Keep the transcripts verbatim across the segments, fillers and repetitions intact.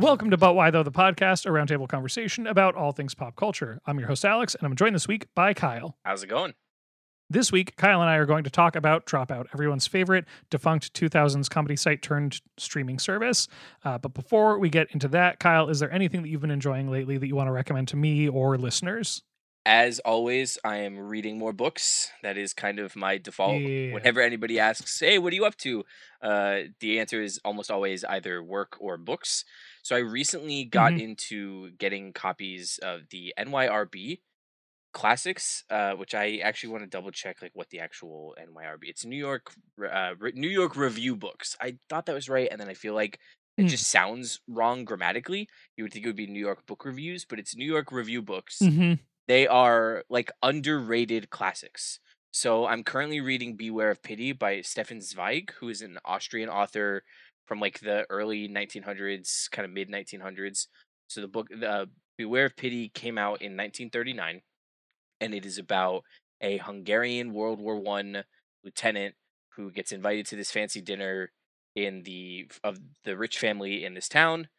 Welcome to But Why Though, the podcast, a roundtable conversation about all things pop culture. I'm your host, Alex, and I'm joined this week by Kyle. How's it going? This week, Kyle and I are going to talk about Dropout, everyone's favorite defunct two thousands comedy site turned streaming service. Uh, but before we get into that, Kyle, is there anything that you've been enjoying lately that you want to recommend to me or listeners? As always, I am reading more books. That is kind of my default. Yeah. Whenever anybody asks, hey, what are you up to? Uh, the answer is almost always either work or books. So I recently got Mhm. into getting copies of the N Y R B classics, uh, which I actually want to double check like what the actual N Y R B. It's New York, uh, Re- New York Review Books. I thought that was right, and then I feel like it Mm. just sounds wrong grammatically. You would think it would be New York Book Reviews, but it's New York Review Books. hmm They are like underrated classics. So I'm currently reading Beware of Pity by Stefan Zweig, who is an Austrian author from like the early nineteen hundreds, kind of mid nineteen hundreds. So the book, the Beware of Pity, came out in nineteen thirty-nine, and it is about a Hungarian World War One lieutenant who gets invited to this fancy dinner in the of the rich family in this town,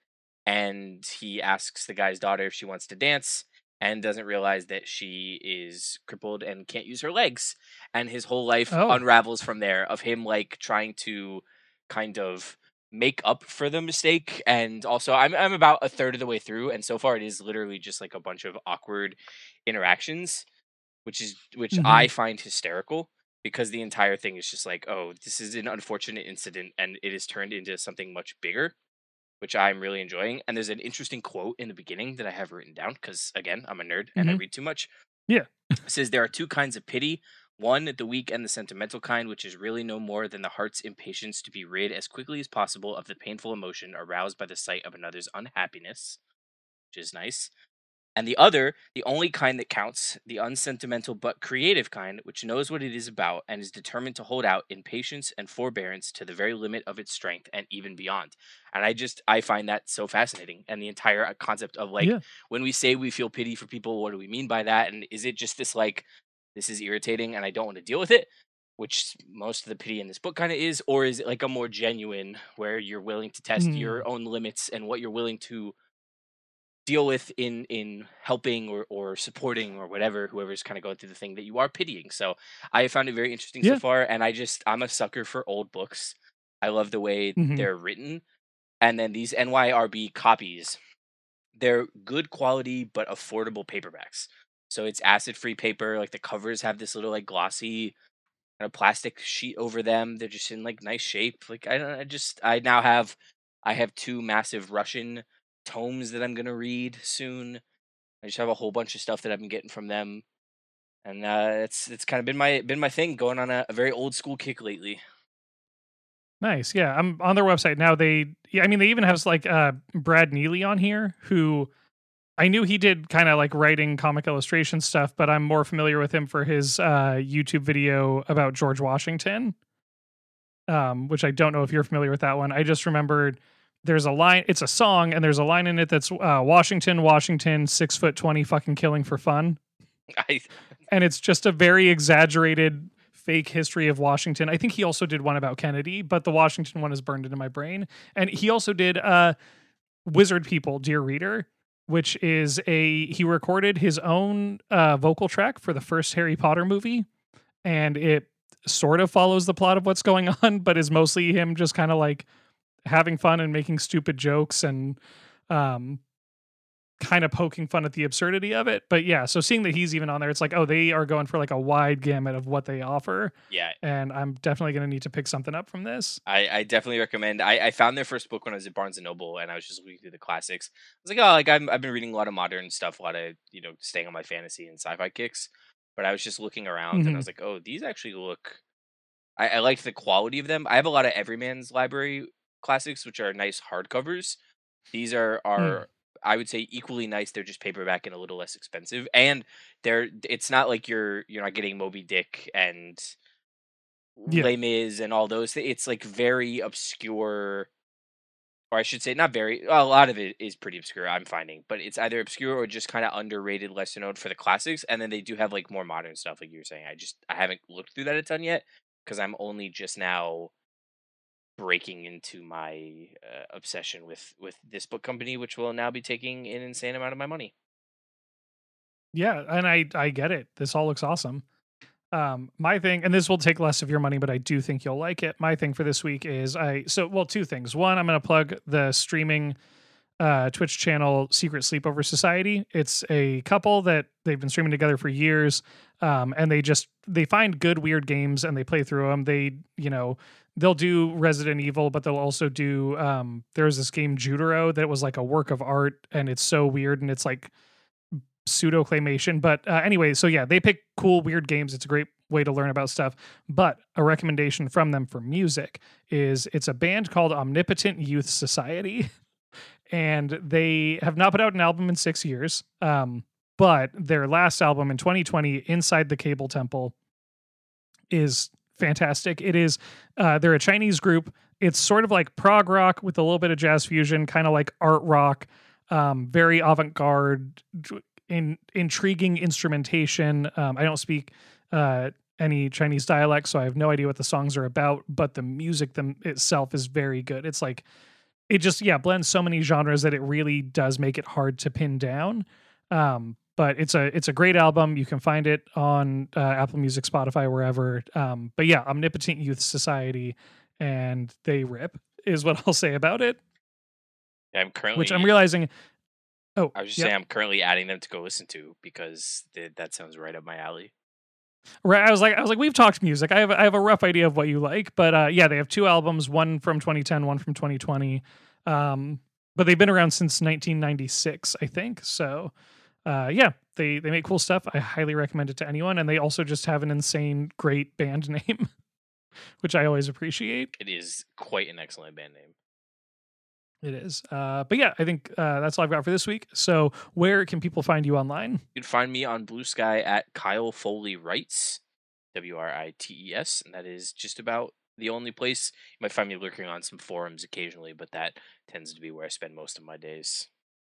and he asks the guy's daughter if she wants to dance and doesn't realize that she is crippled and can't use her legs, and his whole life Oh. unravels from there of him like trying to kind of make up for the mistake. And also I'm I'm about a third of the way through, and so far it is literally just like a bunch of awkward interactions, which is which I Mhm. find hysterical, because the entire thing is just like, oh, this is an unfortunate incident and it is turned into something much bigger, which I'm really enjoying. And there's an interesting quote in the beginning that I have written down because, again, I'm a nerd and I Mhm. read too much. Yeah. It says there are two kinds of pity. One, the weak and the sentimental kind, which is really no more than the heart's impatience to be rid as quickly as possible of the painful emotion aroused by the sight of another's unhappiness, which is nice. And the other, the only kind that counts, the unsentimental but creative kind, which knows what it is about and is determined to hold out in patience and forbearance to the very limit of its strength and even beyond. And I just, I find that so fascinating. And the entire uh, concept of like, Yeah. when we say we feel pity for people, what do we mean by that? And is it just this like, this is irritating and I don't want to deal with it? Which most of the pity in this book kind of is, or is it like a more genuine where you're willing to test Mm. your own limits and what you're willing to deal with in in helping or or supporting or whatever, whoever's kind of going through the thing that you are pitying. So I have found it very interesting so Yeah. far, and I just I'm a sucker for old books. I love the way Mhm. they're written, and then these N Y R B copies, they're good quality but affordable paperbacks. So it's acid free paper. Like the covers have this little like glossy kind of plastic sheet over them. They're just in like nice shape. Like I don't I just I now have I have two massive Russian tomes that I'm gonna read soon. I just have a whole bunch of stuff that I've been getting from them, and uh, it's it's kind of been my been my thing, going on a, a very old school kick lately. Nice. Yeah, I'm on their website now. They, yeah, I mean, they even have like uh, Brad Neely on here, who I knew he did kind of like writing comic illustration stuff, but I'm more familiar with him for his uh, YouTube video about George Washington, um, which I don't know if you're familiar with that one. I just remembered there's a line. It's a song, and there's a line in it that's uh, Washington, Washington, six foot twenty, fucking killing for fun, I and it's just a very exaggerated fake history of Washington. I think he also did one about Kennedy, but the Washington one is burned into my brain. And he also did uh Wizard People, Dear Reader, which is a he recorded his own uh vocal track for the first Harry Potter movie, and it sort of follows the plot of what's going on, but is mostly him just kind of like having fun and making stupid jokes and um kind of poking fun at the absurdity of it. But yeah, so seeing that he's even on there, it's like, oh, they are going for like a wide gamut of what they offer. yeah, And I'm definitely going to need to pick something up from this. I, I definitely recommend. I, I found their first book when I was at Barnes and Noble, and I was just looking through the classics. I was like, oh, like I'm, I've been reading a lot of modern stuff, a lot of you know staying on my fantasy and sci-fi kicks. But I was just looking around, and I hmm was like, oh, these actually look. I, I liked the quality of them. I have a lot of Everyman's Library classics, which are nice hardcovers. These are Mm. are I would say equally nice. They're just paperback and a little less expensive, and they're it's not like you're you're not getting Moby Dick and Yeah. Les Mis and all those. thi- It's like very obscure, or I should say, not very. A lot of it is pretty obscure. I'm finding, but it's either obscure or just kind of underrated, lesser known for the classics. And then they do have like more modern stuff, like you were saying. I just I haven't looked through that a ton yet because I'm only just now breaking into my uh, obsession with with this book company, which will now be taking an insane amount of my money. Yeah, and I I get it. This all looks awesome. Um, my thing, and this will take less of your money, but I do think you'll like it. My thing for this week is I so well two things. One, I'm going to plug the streaming uh, Twitch channel Secret Sleepover Society. It's a couple that they've been streaming together for years, um, and they just they find good weird games and they play through them. They you know they'll do Resident Evil, but they'll also do um, there's this game Jutaro that was like a work of art, and it's so weird and it's like pseudo claymation. But uh, anyway, so yeah, they pick cool, weird games. It's a great way to learn about stuff. But a recommendation from them for music is it's a band called Omnipotent Youth Society, and they have not put out an album in six years. Um, but their last album in twenty twenty, Inside the Cable Temple, is fantastic. It is, uh, they're a Chinese group. It's sort of like prog rock with a little bit of jazz fusion, kind of like art rock, um, very avant garde, in intriguing instrumentation. Um, I don't speak uh, any Chinese dialect, so I have no idea what the songs are about, but the music them itself is very good. It's like, it just, yeah, blends so many genres that it really does make it hard to pin down. Um, but it's a, it's a great album. You can find it on uh, Apple Music, Spotify, wherever. Um, but yeah, Omnipotent Youth Society, and they rip is what I'll say about it. I'm currently, which I'm realizing. Oh, I was just yep. saying, I'm currently adding them to go listen to because th- that sounds right up my alley. Right. I was like, I was like, we've talked music. I have, I have a rough idea of what you like, but uh, yeah, they have two albums, one from twenty ten, one from twenty twenty. Um, but they've been around since nineteen ninety-six, I think. So, uh, yeah, they they make cool stuff. I highly recommend it to anyone, and they also just have an insane, great band name, which I always appreciate. It is quite an excellent band name. It is. Uh, but yeah, I think uh, that's all I've got for this week. So where can people find you online? You can find me on Blue Sky at Kyle Foley Writes, W R I T E S, and that is just about the only place. You might find me lurking on some forums occasionally, but that tends to be where I spend most of my days.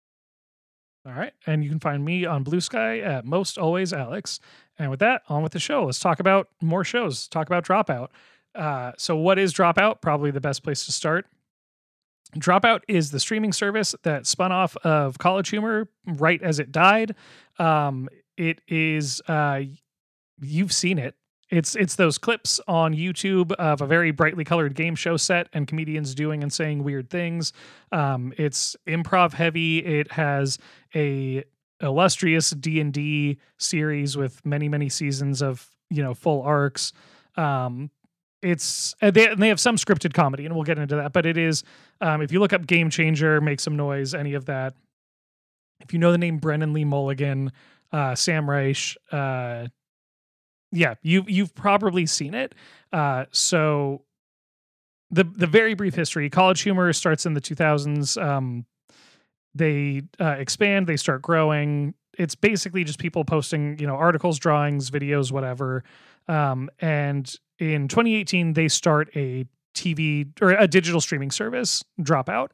All right. And you can find me on Blue Sky at Most Always Alex. And with that, on with the show. Let's talk about more shows. Talk about Dropout. Uh, so what is Dropout? Probably the best place to start. Dropout is the streaming service that spun off of College Humor right as it died. Um, it is, uh, you've seen it. It's it's those clips on YouTube of a very brightly colored game show set and comedians doing and saying weird things. Um, it's improv heavy. It has a illustrious D and D series with many many seasons of you know full arcs. Um, it's uh, they they have some scripted comedy, and we'll get into that. But it is um, if you look up Game Changer, Make Some Noise, any of that. If you know the name Brennan Lee Mulligan, uh, Sam Reich, uh, yeah, you you've probably seen it. Uh, so the the very brief history: College Humor starts in the two thousands. Um, they uh, expand, they start growing. It's basically just people posting, you know, articles, drawings, videos, whatever. Um, and in twenty eighteen, they start a T V or a digital streaming service, Dropout.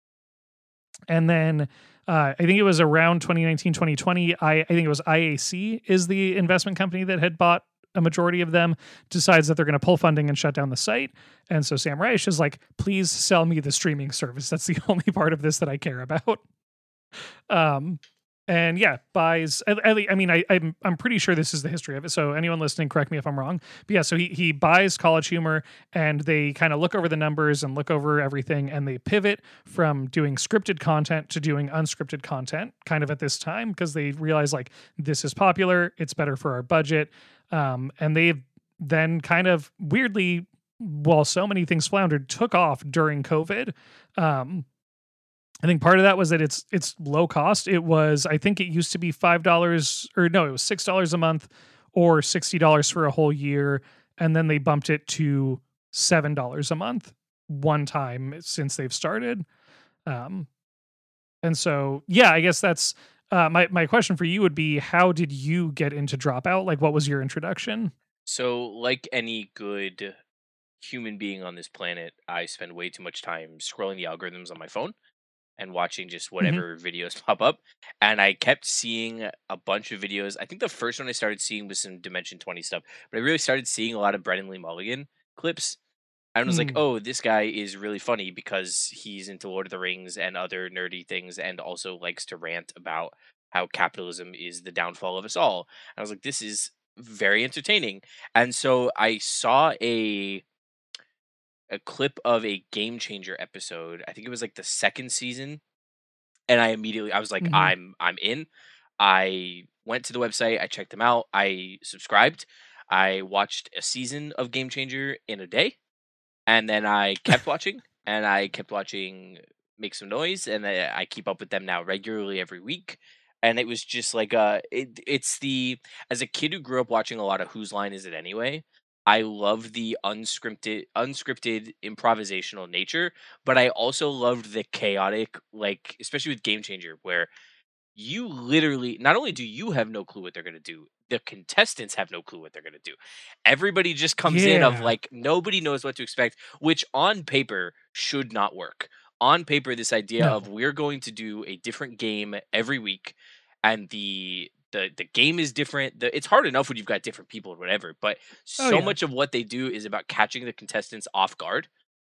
And then uh, I think it was around twenty nineteen, twenty twenty. I, I think it was I A C is the investment company that had bought a majority of them, decides that they're going to pull funding and shut down the site. And so Sam Reich is like, please sell me the streaming service. That's the only part of this that I care about. Um, and yeah, buys. I, I mean, I, I'm I'm pretty sure this is the history of it. So anyone listening, correct me if I'm wrong. But yeah, so he he buys College Humor, and they kind of look over the numbers and look over everything, and they pivot from doing scripted content to doing unscripted content, kind of at this time because they realize like this is popular, it's better for our budget, um, and they've then kind of weirdly, while so many things floundered, took off during COVID. Um, I think part of that was that it's it's low cost. It was, I think it used to be five dollars or no, it was six dollars a month or sixty dollars for a whole year. And then they bumped it to seven dollars a month one time since they've started. Um, and so, yeah, I guess that's uh, my, my question for you would be, how did you get into Dropout? Like, what was your introduction? So, like any good human being on this planet, I spend way too much time scrolling the algorithms on my phone and watching just whatever mm-hmm. videos pop up. And I kept seeing a bunch of videos. I think the first one I started seeing was some Dimension twenty stuff, but I really started seeing a lot of Brennan Lee Mulligan clips. And I was like, Mm. oh, this guy is really funny because he's into Lord of the Rings and other nerdy things, and also likes to rant about how capitalism is the downfall of us all. And I was like, this is very entertaining. And so I saw a a clip of a Game Changer episode. I think it was like the second season, and I immediately I was like, Hmm. I'm I'm in. I went to the website, I checked them out, I subscribed, I watched a season of Game Changer in a day, and then I kept watching, and I kept watching Make Some Noise, and I, I keep up with them now regularly every week. And it was just like uh it, it's the as a kid who grew up watching a lot of Whose Line Is It Anyway, I love the unscripted unscripted improvisational nature, but I also loved the chaotic, like especially with Game Changer, where you literally not only do you have no clue what they're going to do, the contestants have no clue what they're going to do. Everybody just comes in of Yeah. like nobody knows what to expect, which on paper should not work. On paper, this idea of No. we're going to do a different game every week, and the the the game is different. The, it's hard enough when you've got different people or whatever, but Oh so yeah. much of what they do is about catching the contestants off guard,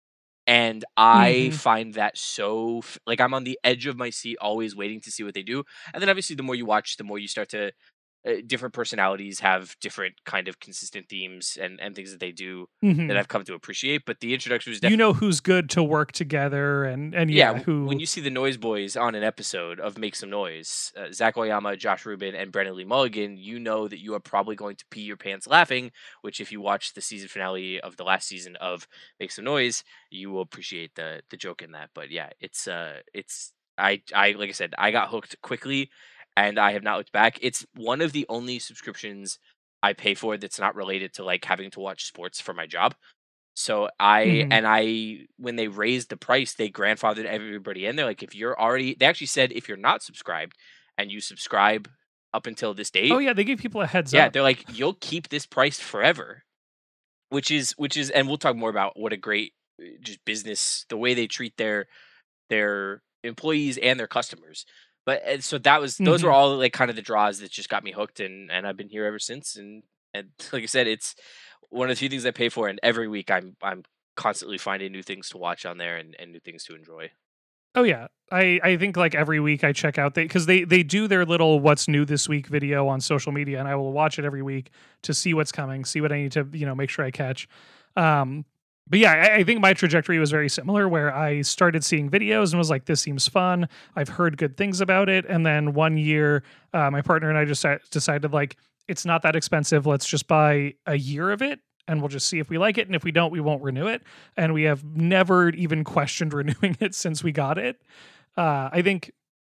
and I Hmm. find that so f like, I'm on the edge of my seat always waiting to see what they do, and then obviously the more you watch, the more you start to uh, different personalities have different kind of consistent themes and and things that they do that Hmm. I've come to appreciate, but the introduction was You definitely know who's good to work together, and and yeah, yeah, w- when who. you see the Noise Boys on an episode of Make Some Noise, uh, Zach Oyama, Josh Rubin, and Brennan Lee Mulligan, you know that you are probably going to pee your pants laughing. Which, if you watch the season finale of the last season of Make Some Noise, you will appreciate the the joke in that. But yeah, it's uh, it's I I like I said, I got hooked quickly, and I have not looked back. It's one of the only subscriptions I pay for that's not related to like having to watch sports for my job. So I Hmm. and I when they raised the price, they grandfathered everybody in. They're like, if you're already they actually said if you're not subscribed and you subscribe up until this Oh date, yeah, they give people a heads yeah, up. they're like, you'll keep this price forever. Which is which is and we'll talk more about what a great uh, just business, the way they treat their their employees and their customers. But and so that was those were Hmm. all like kind of the draws that just got me hooked, and and I've been here ever since, and and like I said, it's one of the few things I pay for, and every week I'm I'm constantly finding new things to watch on there, and, and new things to enjoy. Oh yeah. I, I think like every week I check out they because they they do their little what's new this week video on social media, and I will watch it every week to see what's coming, see what I need to you know make sure I catch. Um, but yeah, I, I think my trajectory was very similar where I started seeing videos and was like, this seems fun. I've heard good things about it, and then one year, uh, my partner and I just de- decided like it's not that expensive. Let's just buy a year of it. And we'll just see if we like it. And if we don't, we won't renew it. And we have never even questioned renewing it since we got it. Uh, I think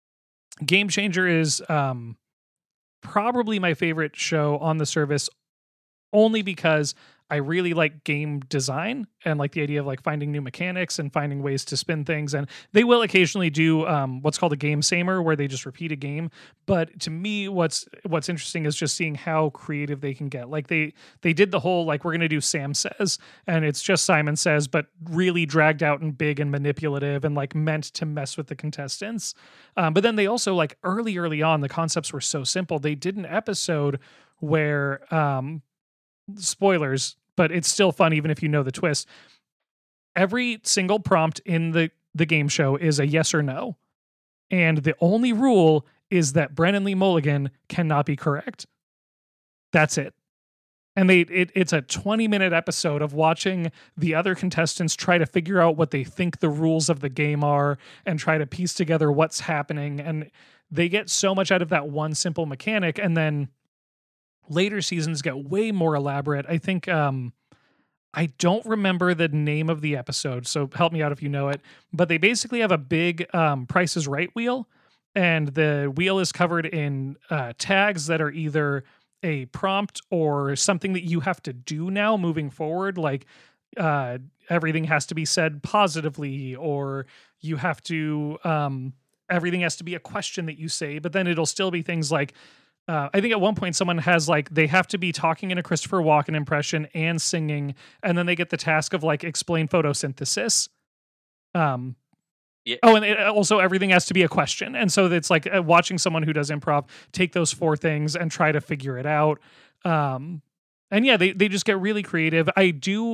Game Changer is um, probably my favorite show on the service only because I really like game design and like the idea of like finding new mechanics and finding ways to spin things. And they will occasionally do um, what's called a game samer, where they just repeat a game. But to me, what's what's interesting is just seeing how creative they can get. Like they they did the whole like we're gonna do Sam Says, and it's just Simon Says, but really dragged out and big and manipulative and like meant to mess with the contestants. Um, but then they also like early early on the concepts were so simple. They did an episode where um spoilers, but it's still fun even if you know the twist. Every single prompt in the the game show is a yes or no, and the only rule is that Brennan Lee Mulligan cannot be correct. That's it. And they it, it's a twenty minute episode of watching the other contestants try to figure out what they think the rules of the game are and try to piece together what's happening, and they get so much out of that one simple mechanic. And then later seasons get way more elaborate. I think um I don't remember the name of the episode, so help me out if you know it. But they basically have a big um, Price is Right wheel, and the wheel is covered in uh, tags that are either a prompt or something that you have to do now moving forward. Like uh, everything has to be said positively, or you have to. Um, everything has to be a question that you say, but then it'll still be things like uh, I think at one point someone has like they have to be talking in a Christopher Walken impression and singing, and then they get the task of like explain photosynthesis. Um, Yeah, oh, and it, also everything has to be a question, and so it's like uh, watching someone who does improv take those four things and try to figure it out. Um, and yeah, they they just get really creative. I do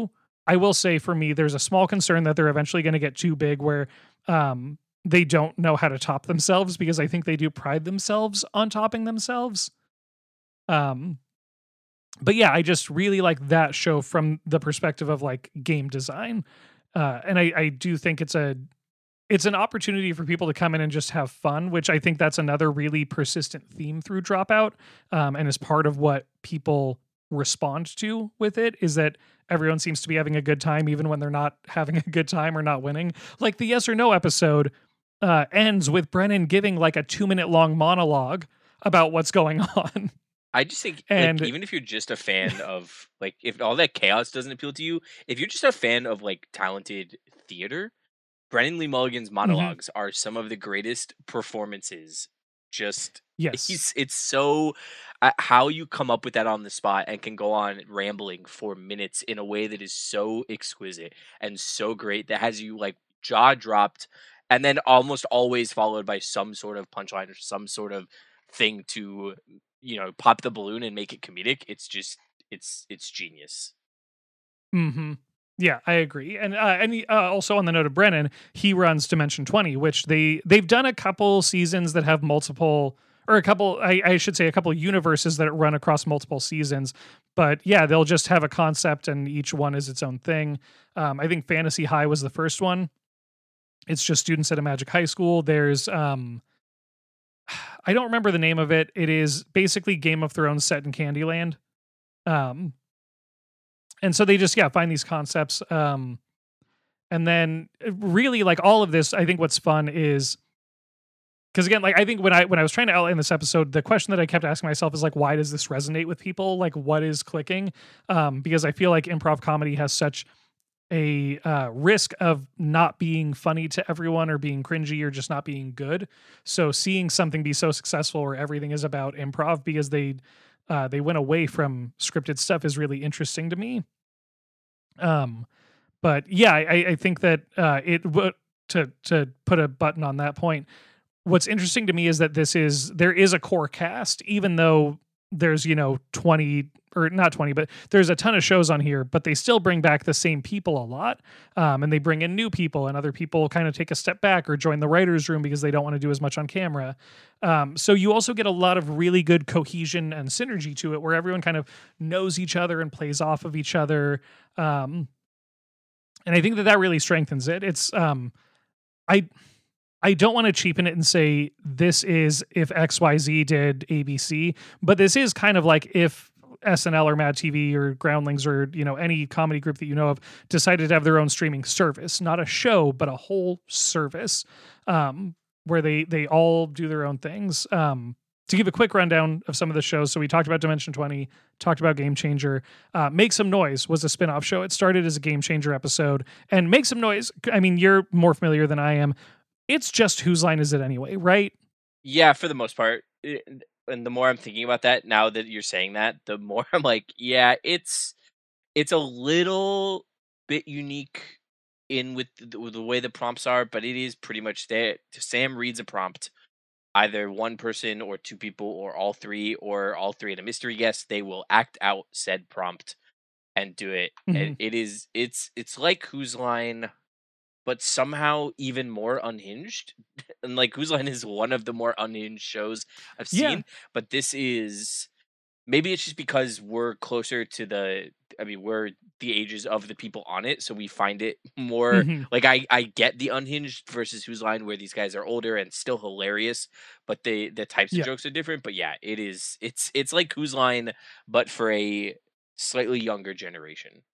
I will say for me, there's a small concern that they're eventually going to get too big where um, they don't know how to top themselves, because I think they do pride themselves on topping themselves. Um, but yeah, I just really like that show from the perspective of like game design. Uh, and I, I do think it's a it's an opportunity for people to come in and just have fun, which I think that's another really persistent theme through Dropout, um, and is part of what people respond to with it, is that everyone seems to be having a good time even when they're not having a good time or not winning. Like the yes or no episode uh, ends with Brennan giving like a two minute long monologue about what's going on. I just think, like, And even if you're just a fan of, like, if all that chaos doesn't appeal to you, if you're just a fan of, like, talented theater, Brennan Lee Mulligan's mhm, monologues are some of the greatest performances. Just yes. he's it's so uh, how you come up with that on the spot and can go on rambling for minutes in a way that is so exquisite and so great, that has you like jaw dropped, and then almost always followed by some sort of punchline or some sort of thing to, you know, pop the balloon and make it comedic. It's just it's it's genius. hmm Yeah, I agree. And uh, and he, uh, also on the note of Brennan, he runs Dimension twenty, which they they've done a couple seasons that have multiple, or a couple, I, I should say, a couple universes that run across multiple seasons. But yeah, they'll just have a concept, and each one is its own thing. Um, I think Fantasy High was the first one. It's just students at a magic high school. There's um, I don't remember the name of it. It is basically Game of Thrones set in Candyland. Um, and so they just yeah find these concepts. Um, And then uh, really like all of this, I think what's fun is because again, like I think when I when I was trying to outline this episode, the question that I kept asking myself is like, why does this resonate with people? Like, what is clicking? Um, because I feel like improv comedy has such a uh, risk of not being funny to everyone, or being cringy, or just not being good. So seeing something be so successful where everything is about improv because they uh, they went away from scripted stuff is really interesting to me. Um, but yeah, I, I think that uh, it would to to put a button on that point. What's interesting to me is that this is there is a core cast, even though there's you know twenty, or not twenty, but there's a ton of shows on here, but they still bring back the same people a lot, um, and they bring in new people, and other people kind of take a step back or join the writers' room because they don't want to do as much on camera. Um, so you also get a lot of really good cohesion and synergy to it, where everyone kind of knows each other and plays off of each other. Um, and I think that that really strengthens it. It's um, I I don't want to cheapen it and say this is if X Y Z did A B C, but this is kind of like if S N L or Mad T V or Groundlings or you know any comedy group that you know of decided to have their own streaming service, not a show but a whole service, um, where they they all do their own things. Um, to give a quick rundown of some of the shows, so we talked about Dimension twenty, talked about Game Changer. Uh, Make Some Noise was a spin-off show. It started as a Game Changer episode, and Make Some Noise, I mean, you're more familiar than I am. It's just Whose Line Is It Anyway, right? Yeah, for the most part. I- and and the more I'm thinking about that now that you're saying that, the more I'm like, yeah, it's it's a little bit unique in with the, with the way the prompts are, but it is pretty much that Sam reads a prompt, either one person or two people or all three or all three and a mystery guest. They will act out said prompt and do it. And Mhm. it is it's it's like Whose Line, but somehow even more unhinged. And like Whose Line is one of the more unhinged shows I've Yeah. seen, but this is, maybe it's just because we're closer to the, I mean, we're the ages of the people on it, so we find it more Mhm. like I I get the unhinged versus Whose Line, where these guys are older and still hilarious, but the the types of Yeah. jokes are different. But yeah, it is it's it's like Whose Line, but for a slightly younger generation.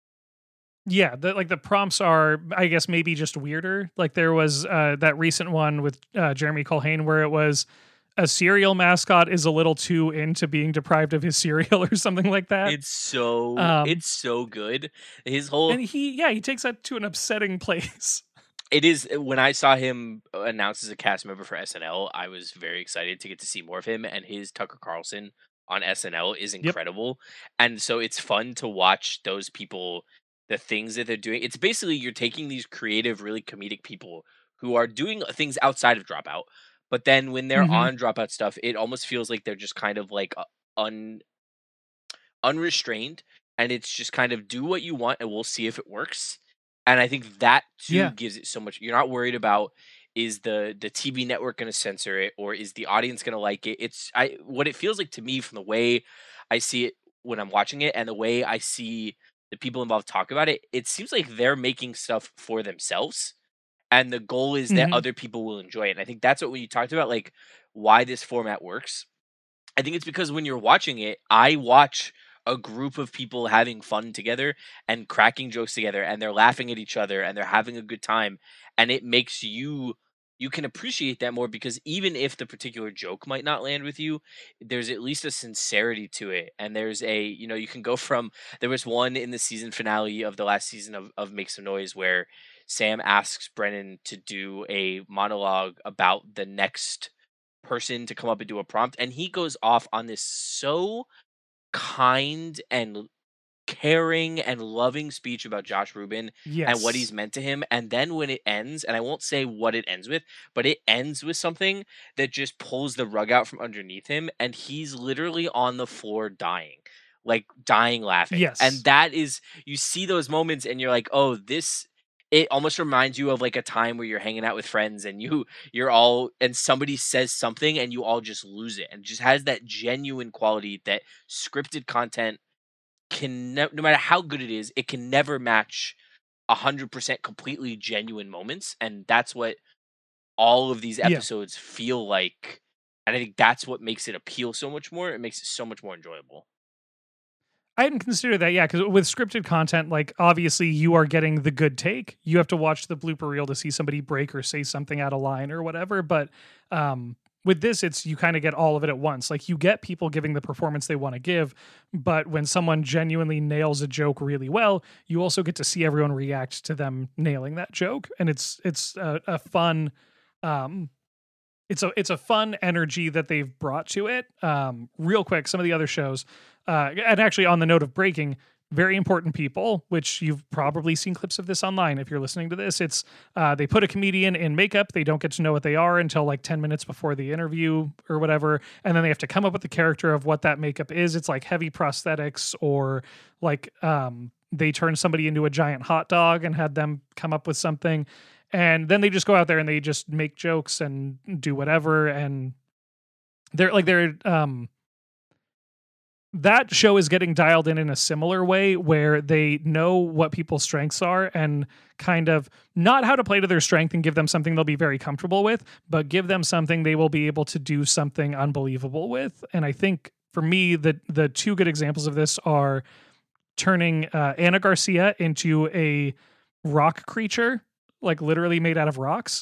Yeah, the like the prompts are, I guess, maybe just weirder. Like there was uh that recent one with uh Jeremy Colhane where it was a cereal mascot is a little too into being deprived of his cereal or something like that. It's so Um it's so good. His whole and he yeah, he takes that to an upsetting place. it is when I saw him uh, announced as a cast member for S N L, I was very excited to get to see more of him, and his Tucker Carlson on S N L is Yep. incredible. And so it's fun to watch those people, the things that they're doing. It's basically you're taking these creative, really comedic people who are doing things outside of Dropout, but then when they're Mhm. on Dropout stuff, it almost feels like they're just kind of like uh, un unrestrained, and it's just kind of do what you want and we'll see if it works. And I think that too Yeah. gives it so much. You're not worried about is the the T V network going to censor it or is the audience going to like it. It's I what it feels like to me from the way I see it when I'm watching it and the way I see the people involved talk about it. It seems like they're making stuff for themselves and the goal is that Hmm. other people will enjoy it. And I think that's what when you talked about like why this format works. I think it's because when you're watching it, I watch a group of people having fun together and cracking jokes together and they're laughing at each other and they're having a good time and it makes you you can appreciate that more because even if the particular joke might not land with you, there's at least a sincerity to it. And there's a, you know, you can go from there was one in the season finale of the last season of, of Make Some Noise where Sam asks Brennan to do a monologue about the next person to come up and do a prompt and he goes off on this so kind and caring and loving speech about Josh Rubin and what he's Yes. meant to him and then when it ends and I won't say what it ends with but it ends with something that just pulls the rug out from underneath him and he's literally on the floor dying like dying laughing and Yes. that is you see those moments and you're like oh this it almost reminds you of like a time where you're hanging out with friends and you you're all and somebody says something and you all just lose it and just has that genuine quality that scripted content can ne- no matter how good it is it can never match one hundred percent completely genuine moments and that's what all of these Yeah. episodes feel like and I think that's what makes it appeal so much more it makes it so much more enjoyable. I hadn't considered that, yeah, because with scripted content, like obviously you are getting the good take. You have to watch the blooper reel to see somebody break or say something out of line or whatever. But um, with this, it's you kind of get all of it at once. Like you get people giving the performance they want to give, but when someone genuinely nails a joke really well, you also get to see everyone react to them nailing that joke, and it's it's a, a fun. Um, it's a it's a fun energy that they've brought to it. Um, real quick, some of the other shows, uh, and actually on the note of breaking, very important people, which you've probably seen clips of this online. If you're listening to this, it's uh, they put a comedian in makeup. They don't get to know what they are until like ten minutes before the interview or whatever, and then they have to come up with the character of what that makeup is. It's like heavy prosthetics or like um, they turned somebody into a giant hot dog and had them come up with something and then they just go out there and they just make jokes and do whatever and they're like they're um that show is getting dialed in in a similar way where they know what people's strengths are and kind of not how to play to their strength and give them something they'll be very comfortable with, but give them something they will be able to do something unbelievable with. And I think for me the the two good examples of this are turning uh, Anna Garcia into a rock creature, like literally made out of rocks,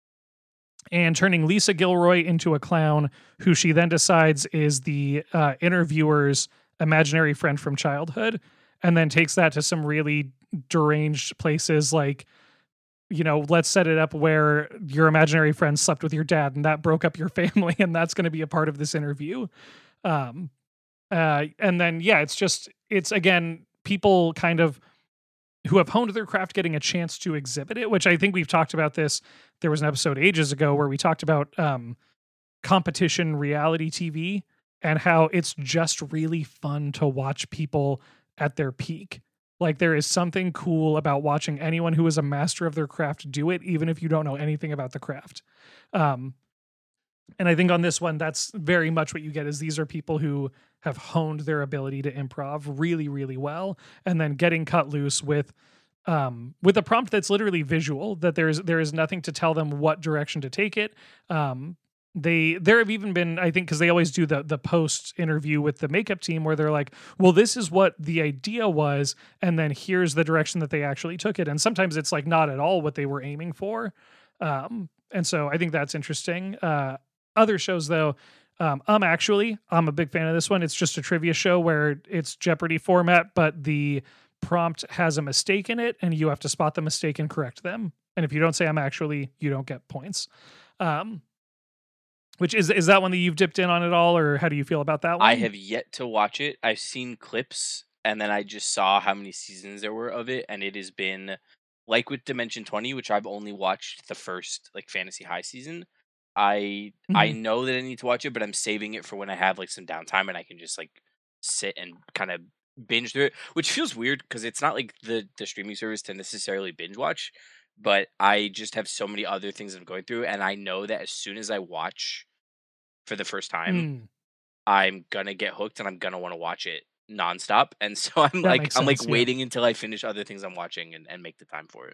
and turning Lisa Gilroy into a clown who she then decides is the uh, interviewer's imaginary friend from childhood, and then takes that to some really deranged places like, you know, let's set it up where your imaginary friend slept with your dad and that broke up your family, and that's going to be a part of this interview. Um, uh, and then, yeah, it's just, it's again, people kind of who have honed their craft getting a chance to exhibit it, which I think we've talked about this. There was an episode ages ago where we talked about um, competition reality T V and how it's just really fun to watch people at their peak. Like there is something cool about watching anyone who is a master of their craft do it, even if you don't know anything about the craft. Um, and I think on this one, that's very much what you get is these are people who have honed their ability to improv really, really well, and then getting cut loose with um, with a prompt that's literally visual. That there is there is nothing to tell them what direction to take it. Um, they there have even been, I think, because they always do the the post interview with the makeup team where they're like, well, this is what the idea was, and then here's the direction that they actually took it. And sometimes it's like not at all what they were aiming for. Um, and so I think that's interesting. Uh, other shows though, um, um, actually, I'm a big fan of this one. It's just a trivia show where it's Jeopardy format, but the prompt has a mistake in it, and you have to spot the mistake and correct them. And if you don't say I'm actually, you don't get points. Um, which is is that one that you've dipped in on at all, or how do you feel about that I one? have yet to watch it. I've seen clips and then I just saw how many seasons there were of it and it has been like with Dimension twenty, which I've only watched the first like Fantasy High season. I I Mhm. know that I need to watch it, but I'm saving it for when I have like some downtime and I can just like sit and kind of binge through it, which feels weird because it's not like the the streaming service to necessarily binge watch, but I just have so many other things I'm going through, and I know that as soon as I watch for the first time, Mm, I'm gonna get hooked and I'm gonna want to watch it nonstop. And so I'm that like makes I'm like sense. Yeah. waiting until I finish other things I'm watching and, and make the time for it.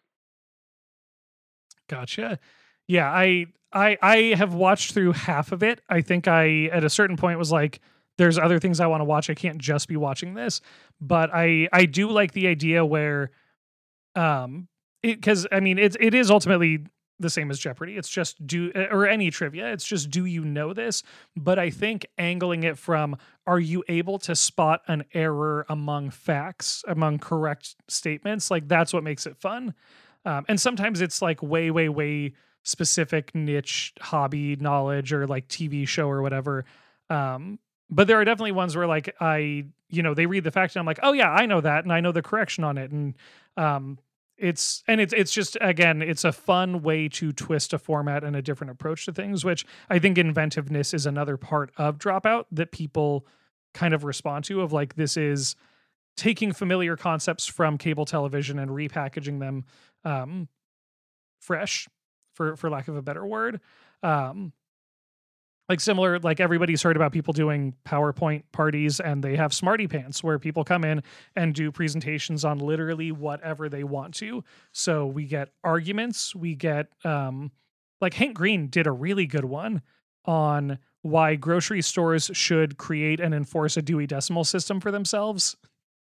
Gotcha. Yeah, I I I have watched through half of it. I think I at a certain point was like, there's other things I want to watch. I can't just be watching this. But I I do like the idea where um it because I mean it's it is ultimately the same as Jeopardy. It's just do uh, or any trivia. It's just do you know this? But I think angling it from are you able to spot an error among facts, among correct statements? Like that's what makes it fun. Um, and sometimes it's like way, way, way specific niche hobby knowledge or like T V show or whatever. Um, but there are definitely ones where like I, you know, they read the fact and I'm like, oh yeah, I know that and I know the correction on it. And um, it's and it's it's just again, it's a fun way to twist a format and a different approach to things, which I think inventiveness is another part of Dropout that people kind of respond to. Of like this is taking familiar concepts from cable television and repackaging them um, fresh, for for lack of a better word. Um, like similar, like everybody's heard about people doing PowerPoint parties, and they have Smarty Pants where people come in and do presentations on literally whatever they want to. So we get arguments, we get um, like Hank Green did a really good one on why grocery stores should create and enforce a Dewey Decimal System for themselves.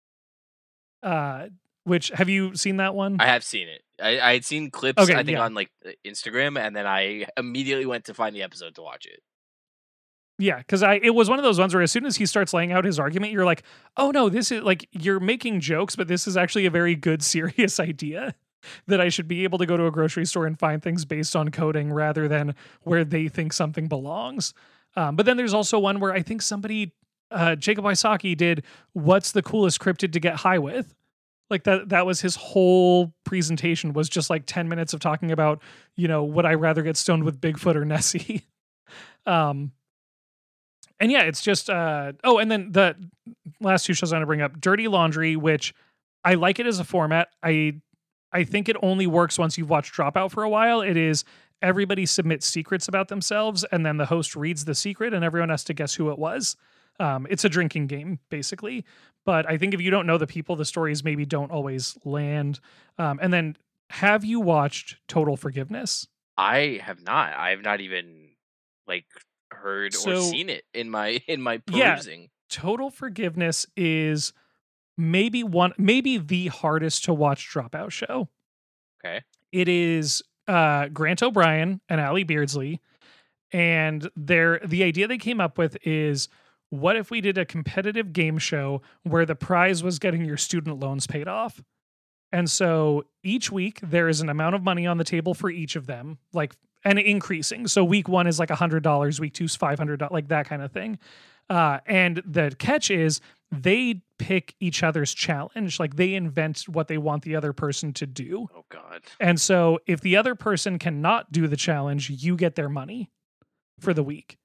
Uh, which have you seen that one? I have seen it. I, I had seen clips, Okay, I think, yeah. on like uh, Instagram, and then I immediately went to find the episode to watch it. Yeah, because I it was one of those ones where as soon as he starts laying out his argument, you're like, oh no, this is like you're making jokes, but this is actually a very good, serious idea that I should be able to go to a grocery store and find things based on coding rather than where they think something belongs. Um, but then there's also one where I think somebody, uh, Jacob Wysocki did what's the coolest cryptid to get high with? Like that that was his whole presentation was just like ten minutes of talking about, you know, would I rather get stoned with Bigfoot or Nessie? um and yeah, it's just uh oh, and then the last two shows I'm gonna bring up, Dirty Laundry, which I like it as a format. I I think it only works once you've watched Dropout for a while. It is everybody submits secrets about themselves, and then the host reads the secret, and everyone has to guess who it was. Um, it's a drinking game, basically. But I think if you don't know the people, the stories maybe don't always land. Um, and then, have you watched Total Forgiveness? I have not. I have not even like heard or So, seen it in my in my yeah, perusing. Total Forgiveness is maybe one, maybe the hardest to watch Dropout show. Okay. It is uh, Grant O'Brien and Allie Beardsley, and their the idea they came up with is what if we did a competitive game show where the prize was getting your student loans paid off? And so each week there is an amount of money on the table for each of them, like and increasing. So week one is like a hundred dollars, week two is five hundred dollars, like that kind of thing. Uh, and the catch is they pick each other's challenge, like they invent what they want the other person to do. Oh God. And so if the other person cannot do the challenge, you get their money for the week.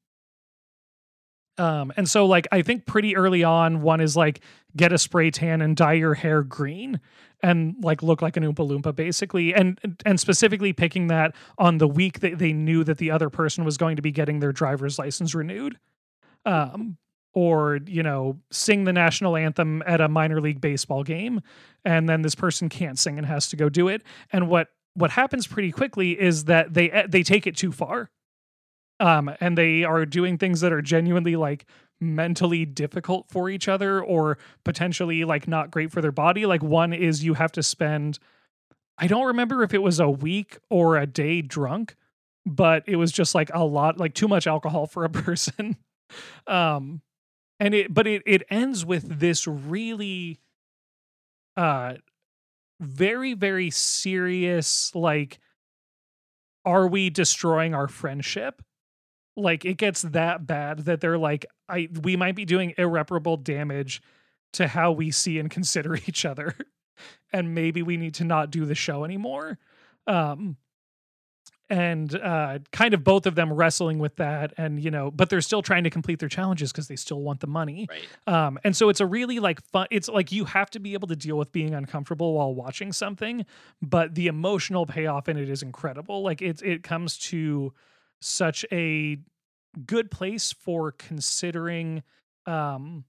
Um, and so like I think pretty early on, one is like get a spray tan and dye your hair green and like look like an Oompa Loompa basically. And and specifically picking that on the week that they knew that the other person was going to be getting their driver's license renewed. Um, or, you know, sing the national anthem at a minor league baseball game, and then this person can't sing and has to go do it. And what what happens pretty quickly is that they they take it too far. Um, and they are doing things that are genuinely like mentally difficult for each other or potentially like not great for their body. Like one is you have to spend, I don't remember if it was a week or a day drunk, but it was just like a lot, like too much alcohol for a person. um, and it, but it, it ends with this really, uh, very, very serious, like, are we destroying our friendship? Like it gets that bad that they're like, I we might be doing irreparable damage to how we see and consider each other. And maybe we need to not do the show anymore. Um and uh, kind of both of them wrestling with that, and you know, but they're still trying to complete their challenges because they still want the money. Right. Um, and so it's a really like fun. It's like you have to be able to deal with being uncomfortable while watching something, but the emotional payoff in it is incredible. Like it it comes to such a good place for considering. Um,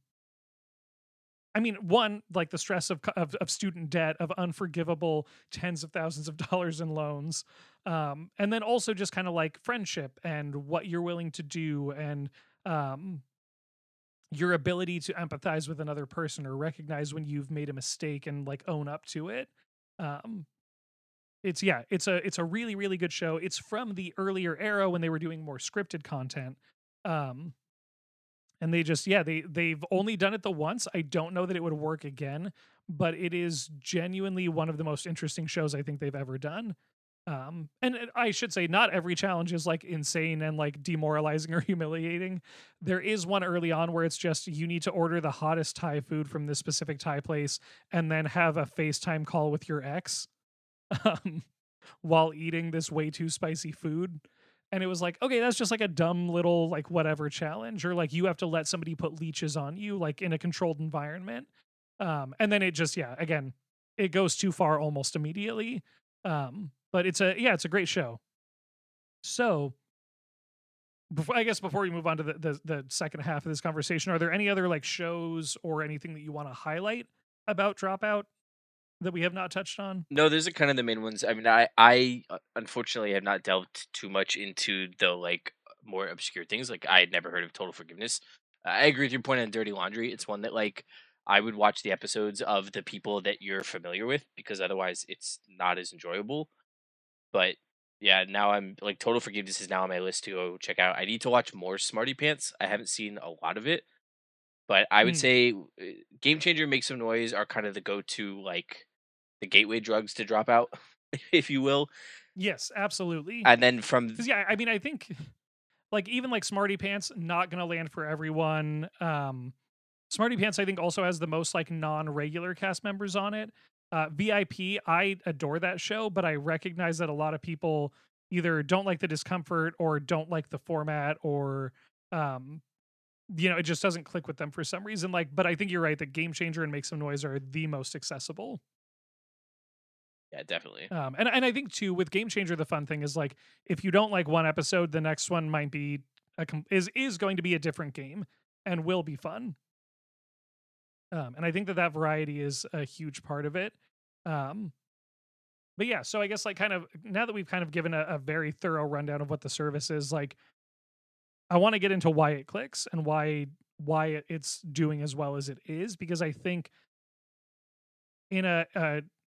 I mean, one, like the stress of, of of student debt, of unforgivable tens of thousands of dollars in loans, um, and then also just kind of like friendship and what you're willing to do, and um, your ability to empathize with another person or recognize when you've made a mistake and like own up to it. Um, it's yeah, it's a it's a really really good show. It's from the earlier era when they were doing more scripted content. Um, and they just yeah they they've only done it the once. I don't know that it would work again, but it is genuinely one of the most interesting shows I think they've ever done. Um and it- I should say not every challenge is like insane and like demoralizing or humiliating. There is one early on where it's just you need to order the hottest Thai food from this specific Thai place and then have a FaceTime call with your ex um while eating this way too spicy food. And it was like, okay, that's just like a dumb little like whatever challenge, or like you have to let somebody put leeches on you like in a controlled environment. Um, and then it just yeah, again, it goes too far almost immediately. Um, but it's a yeah, it's a great show. So before I guess before we move on to the, the the second half of this conversation, are there any other like shows or anything that you want to highlight about Dropout that we have not touched on? No, those are kind of the main ones. I mean, I I uh, unfortunately have not delved too much into the like more obscure things. Like I had never heard of Total Forgiveness. Uh, I agree with your point on Dirty Laundry. It's one that like I would watch the episodes of the people that you're familiar with because otherwise it's not as enjoyable. But yeah, now I'm like Total Forgiveness is now on my list to go check out. I need to watch more Smarty Pants. I haven't seen a lot of it, but I would Mm, say uh, Game Changer, Make Some Noise are kind of the go-to like the gateway drugs to drop out, if you will. yes, absolutely. And then from Because yeah, I mean, I think like even like Smarty Pants not gonna land for everyone. Um, Smarty Pants I think also has the most like non-regular cast members on it. Uh, V I P, I adore that show, but I recognize that a lot of people either don't like the discomfort or don't like the format or um you know, it just doesn't click with them for some reason. Like, but I think you're right that Game Changer and Make Some Noise are the most accessible. yeah, definitely. Um, and and I think too with Game Changer, the fun thing is like if you don't like one episode, the next one might be a com- is is going to be a different game and will be fun. Um, and I think that that variety is a huge part of it. Um, but yeah, so I guess like kind of now that we've kind of given a, a very thorough rundown of what the service is, like I want to get into why it clicks and why why it- it's doing as well as it is, because I think in a, a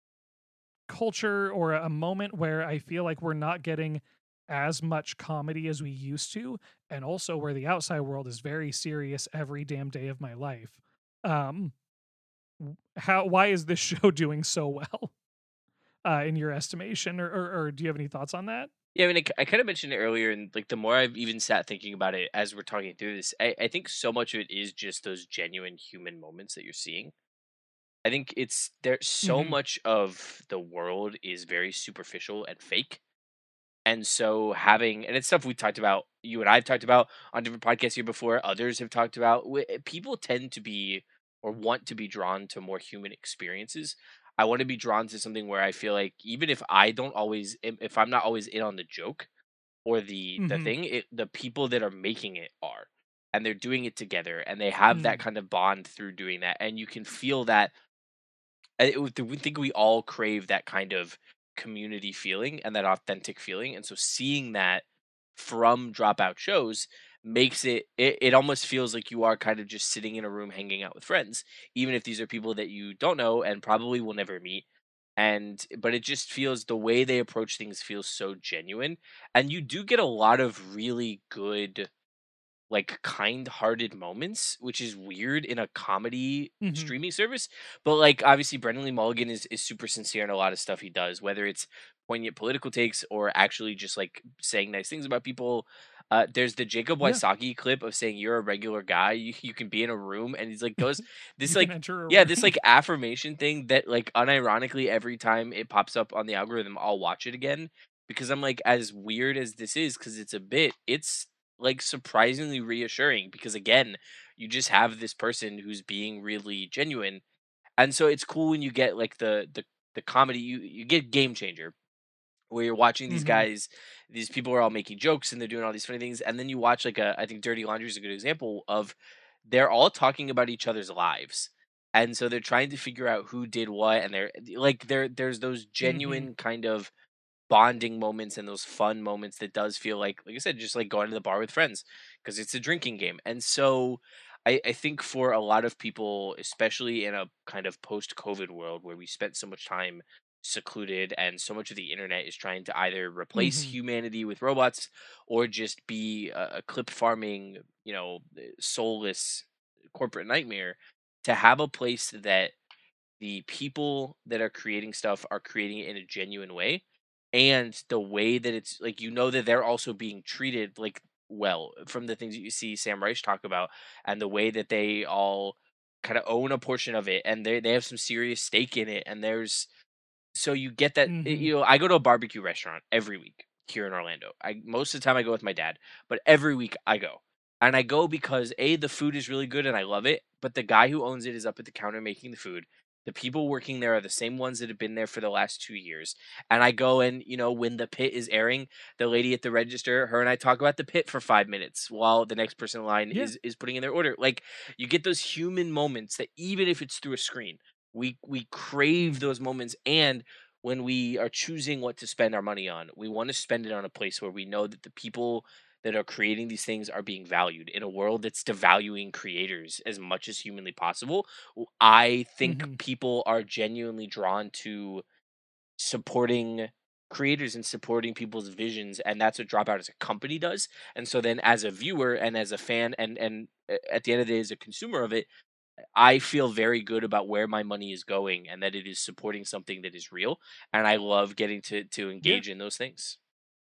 culture or a moment where I feel like we're not getting as much comedy as we used to, and also where the outside world is very serious every damn day of my life. Um, w- how why is this show doing so well uh, in your estimation, or, or or do you have any thoughts on that? Yeah, I mean, I, k- I kind of mentioned it earlier, and like the more I've even sat thinking about it as we're talking through this, I, I think so much of it is just those genuine human moments that you're seeing. I think it's there. So Hmm. much of the world is very superficial and fake, and so having and it's stuff we talked about. You and I've talked about on different podcasts here before. Others have talked about. wh- People tend to be or want to be drawn to more human experiences. I want to be drawn to something where I feel like even if I don't always, if if I'm not always in on the joke or the the Hmm. thing, it the people that are making it are, and they're doing it together, and they have that Mm. kind of bond through doing that, and you can feel that I it would we think we all crave that kind of community feeling and that authentic feeling, and so seeing that from dropout shows makes it, it it almost feels like you are kind of just sitting in a room hanging out with friends, even if these are people that you don't know and probably will never meet. And but it just feels the way they approach things feels so genuine, and you do get a lot of really good like kind-hearted moments, which is weird in a comedy Hmm. streaming service. But like obviously Brendan Lee Mulligan is is super sincere in a lot of stuff he does, whether it's poignant political takes or actually just like saying nice things about people. Uh, there's the Jacob Yeah, Wysocki clip of saying you're a regular guy, you, you can be in a room, and he's like goes this you can like enter a yeah, this room. like affirmation thing that like unironically every time it pops up on the algorithm, I'll watch it again. because I'm like, as weird as this is, because it's a bit, it's like surprisingly reassuring because again, you just have this person who's being really genuine. And so it's cool when you get like the the the comedy, you you get Game Changer where you're watching these Hmm. guys, these people are all making jokes and they're doing all these funny things, and then you watch like a, I think Dirty Laundry is a good example of they're all talking about each other's lives, and so they're trying to figure out who did what, and they're like there there's those Hmm. genuine kind of bonding moments and those fun moments that does feel like like I said, just like going to the bar with friends because it's a drinking game. And so I, I think for a lot of people, especially in a kind of post COVID world where we spent so much time secluded and so much of the internet is trying to either replace Hmm. humanity with robots or just be a, a clip farming, you know, soulless corporate nightmare, to have a place that the people that are creating stuff are creating it in a genuine way, and the way that it's like, you know, that they're also being treated like well from the things that you see Sam Rice talk about, and the way that they all kind of own a portion of it and they they have some serious stake in it. And there's so you get that y- Hmm. you know, I go to a barbecue restaurant every week here in Orlando. I most of the time I go with my dad, but every week I go. And I go because A, the food is really good and I love it, but the guy who owns it is up at the counter making the food. The people working there are the same ones that have been there for the last two years. And I go and, you know, when the pit is airing, the lady at the register, her and I talk about the pit for five minutes while the next person in line Yeah. is is putting in their order. Like, you get those human moments that even if it's through a screen, we we crave Hmm. those moments. And when we are choosing what to spend our money on, we want to spend it on a place where we know that the people that are creating these things are being valued in a world that's devaluing creators as much as humanly possible. w- I think Hmm. people are genuinely drawn to supporting creators and supporting people's visions, and that's what Dropout as a company does. And so then as a viewer and as a fan and and uh, at the end of the day as a consumer of it, I feel very good about where my money is going and that it is supporting something that is real. And I love getting to to Yeah. engage in those things.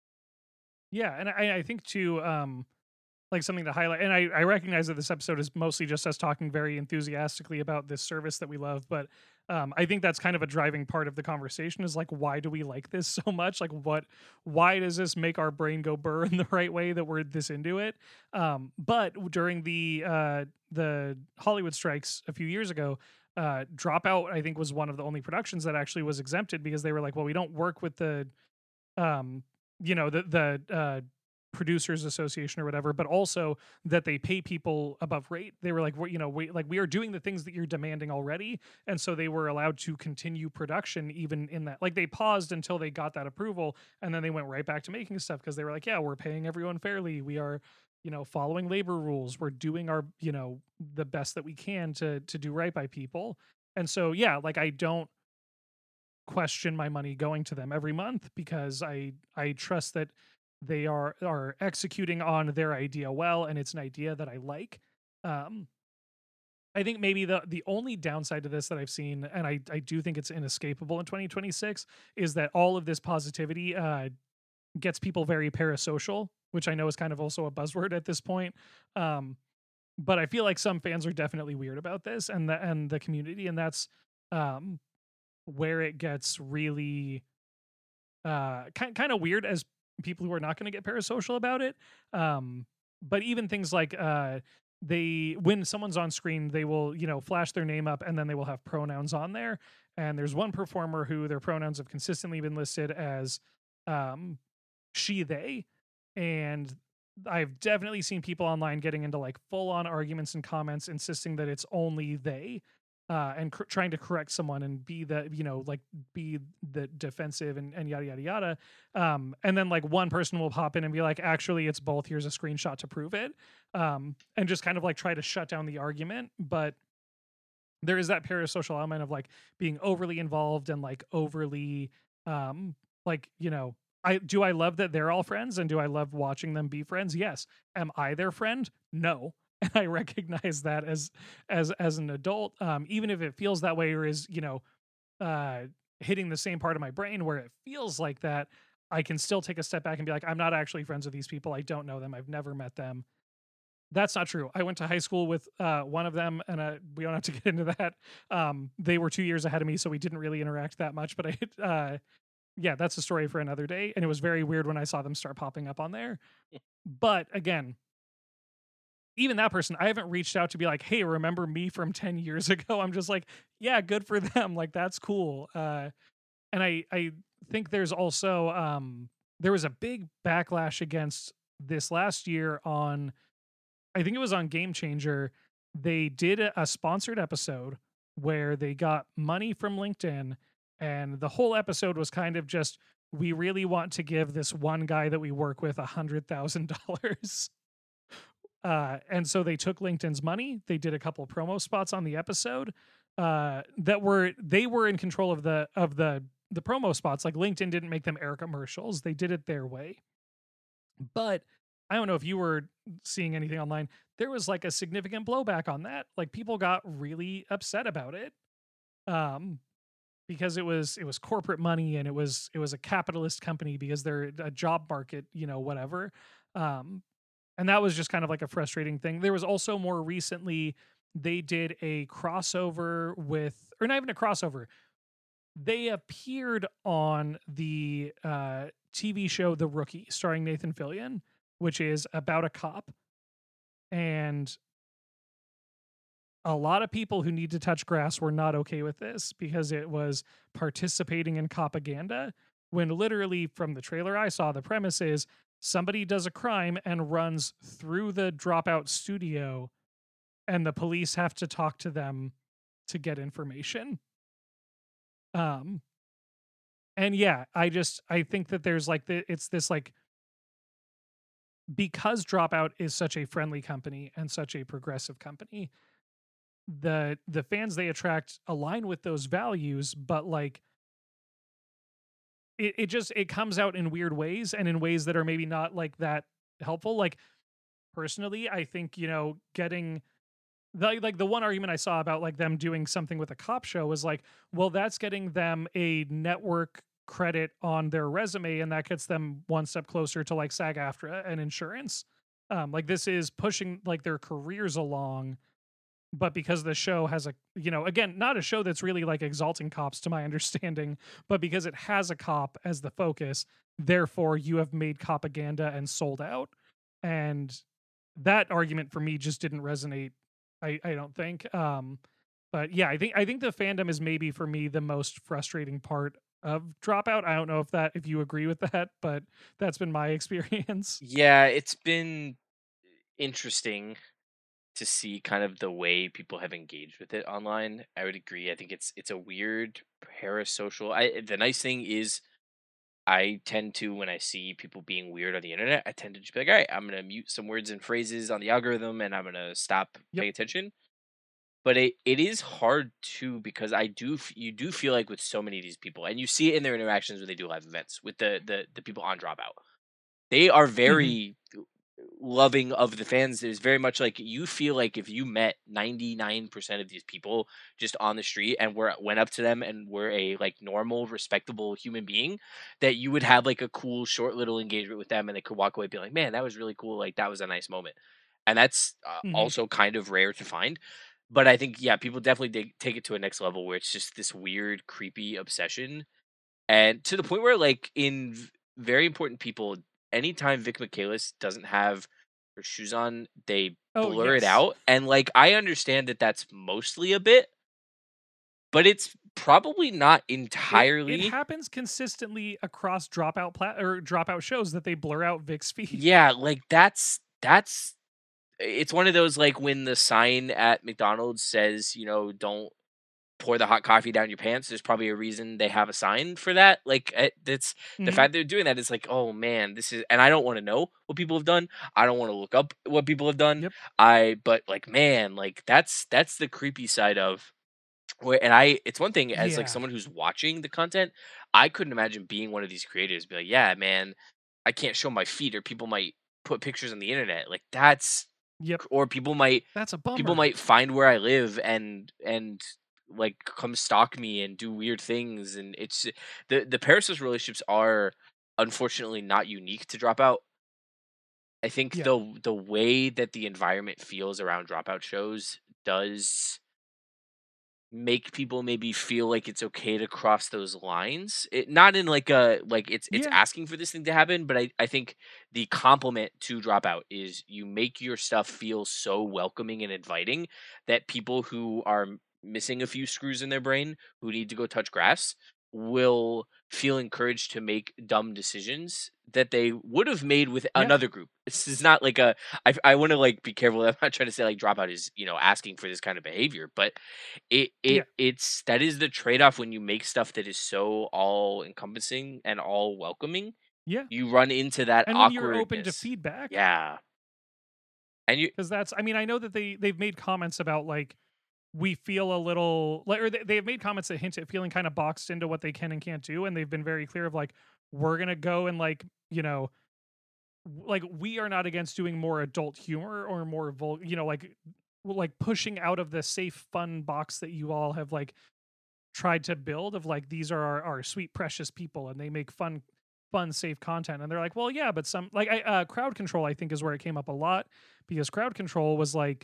Yeah. And I, I think too, um, like something to highlight, and I, I recognize that this episode is mostly just us talking very enthusiastically about this service that we love, but um, I think that's kind of a driving part of the conversation is like, why do we like this so much? Like, what, why does this make our brain go burr in the right way that we're this into it? Um, but during the uh, the Hollywood strikes a few years ago, uh, Dropout I think was one of the only productions that actually was exempted because they were like, well, we don't work with the um you know the the uh producers association or whatever, but also that they pay people above rate. They were like, we, you know, we like we are doing the things that you're demanding already, and so they were allowed to continue production even in that. Like they paused until they got that approval, and then they went right back to making stuff because they were like, yeah, we're paying everyone fairly. We are, you know, following labor rules. We're doing our, you know, the best that we can to to do right by people. And so yeah, like I don't question my money going to them every month because I I trust that they are are executing on their idea well, and it's an idea that I like. Um I think maybe the the only downside to this that I've seen, and I I do think it's inescapable in twenty twenty-six, is that all of this positivity uh gets people very parasocial, which I know is kind of also a buzzword at this point. Um but I feel like some fans are definitely weird about this and the and the community, and that's um where it gets really uh kind kind of weird as people who are not going to get parasocial about it. Um but even things like uh they when someone's on screen, they will, you know, flash their name up and then they will have pronouns on there. And there's one performer who their pronouns have consistently been listed as um she they, and I've definitely seen people online getting into like full on arguments and comments insisting that it's only they, uh, and cr- trying to correct someone and be the, you know, like be the defensive and, and yada yada yada. Um, and then like one person will pop in and be like, actually it's both, here's a screenshot to prove it. Um, and just kind of like try to shut down the argument. But there is that parasocial element of like being overly involved and like overly um like, you know, I do I love that they're all friends, and do I love watching them be friends? Yes. Am I their friend? No. And I recognize that as as as an adult, um even if it feels that way or is, you know, uh hitting the same part of my brain where it feels like that, I can still take a step back and be like, I'm not actually friends with these people. I don't know them. I've never met them. That's not true. I went to high school with uh, one of them, and uh, we don't have to get into that. Um, they were two years ahead of me, so we didn't really interact that much. But I, uh, yeah, that's a story for another day. And it was very weird when I saw them start popping up on there. But again, even that person, I haven't reached out to be like, hey, remember me from ten years ago? I'm just like, yeah, good for them. Like, that's cool. Uh, and I, I think there's also, um, there was a big backlash against this last year on, I think it was on Game Changer. They did a, a sponsored episode where they got money from LinkedIn, and the whole episode was kind of just, we really want to give this one guy that we work with a hundred thousand dollars. Uh, and so they took LinkedIn's money. They did a couple promo spots on the episode uh, that were they were in control of the of the the promo spots. Like LinkedIn didn't make them air commercials; they did it their way. But I don't know if you were seeing anything online. There was like a significant blowback on that. Like people got really upset about it. Um, because it was it was corporate money, and it was it was a capitalist company because they're a job market, you know, whatever. Um, and that was just kind of like a frustrating thing. There was also more recently they did a crossover with, or not even a crossover. They appeared on the uh, T V show The Rookie, starring Nathan Fillion, which is about a cop. And a lot of people who need to touch grass were not okay with this because it was participating in propaganda. When literally, from the trailer I saw, the premise is somebody does a crime and runs through the dropout studio, and the police have to talk to them to get information. Um, and yeah, I just I think that there's like the, it's this like, because Dropout is such a friendly company and such a progressive company, the the fans they attract align with those values, but like it, it just it comes out in weird ways, and in ways that are maybe not like that helpful. Like personally, I think, you know, getting the, like the one argument I saw about like them doing something with a cop show was like, well, that's getting them a network credit on their resume, and that gets them one step closer to like SAG-AFTRA and insurance. Um, like this is pushing like their careers along, but because the show has a, you know, again, not a show that's really like exalting cops to my understanding, but because it has a cop as the focus, therefore you have made propaganda and sold out. And that argument for me just didn't resonate. I, I don't think. Um, but yeah, I think I think the fandom is maybe for me the most frustrating part of Dropout. I don't know if that if you agree with that, but that's been my experience. Yeah, it's been interesting to see kind of the way people have engaged with it online. I would agree. I think it's it's a weird parasocial. I the nice thing is I tend to, when I see people being weird on the internet, I tend to just be like, all right, I'm gonna mute some words and phrases on the algorithm, and I'm gonna stop Yep. paying attention. But it, it is hard too, because I do f- you do feel like with so many of these people, and you see it in their interactions when they do live events with the the the people on Dropout, they are Hmm. very loving of the fans. There's very much like, you feel like if you met ninety-nine percent of these people just on the street and were went up to them and were a like normal, respectable human being, that you would have like a cool, short little engagement with them, and they could walk away being like, man, that was really cool. Like that was a nice moment. And that's uh, Hmm. also kind of rare to find. But I think, yeah, people definitely dig- take it to a next level where it's just this weird, creepy obsession, and to the point where, like, in v- very important people, anytime Vic Michaelis doesn't have her shoes on, they Oh blur it yes. out. And like, I understand that that's mostly a bit, but it's probably not It it entirely. happens consistently across dropout plat or dropout shows that they blur out Vic's feet. Yeah, like that's that's it's one of those, like, when the sign at McDonald's says, you know, don't pour the hot coffee down your pants, there's probably a reason they have a sign for that. Like, eh, that's the Hmm. fact they're doing that is like, oh man, this is, and I don't want to know what people have done. I don't want to look up what people have done. Yep. I, but like, man, like that's that's the creepy side of where, and I, it's one thing as like Yeah. someone who's watching the content, I couldn't imagine being one of these creators, be like, yeah, man, I can't show my feet, or people might put pictures on the internet. Like that's, Yep. or people might That's a people bummer. might find where I live and and like come stalk me and do weird things. And it's the the parasocial relationships are unfortunately not unique to Dropout. I think Yeah. the the way that the environment feels around Dropout shows does make people maybe feel like it's okay to cross those lines. It not in like a like it's it's Yeah, asking for this thing to happen, but I I think the compliment to Dropout is you make your stuff feel so welcoming and inviting that people who are m- missing a few screws in their brain, who need to go touch grass, will feel encouraged to make dumb decisions that they would have made with yeah, another group. This is not like a I I want to like be careful. I'm not trying to say like Dropout is, you know, asking for this kind of behavior, but it yeah, it it's that is the trade-off when you make stuff that is so all-encompassing and all welcoming. yeah. You run into that And when you're open to awkwardness. feedback, Yeah. And you because that's, I mean, I know that they they've made comments about like we feel a little like, or they, they've made comments that hint at feeling kind of boxed into what they can and can't do, and they've been very clear of like we're gonna go and like you know w- like we are not against doing more adult humor or more vul you know like like pushing out of the safe fun box that you all have like tried to build of like these are our, our sweet precious people and they make fun fun safe content, and they're like, well, yeah, but some like I uh crowd control I think is where it came up a lot, because crowd control was like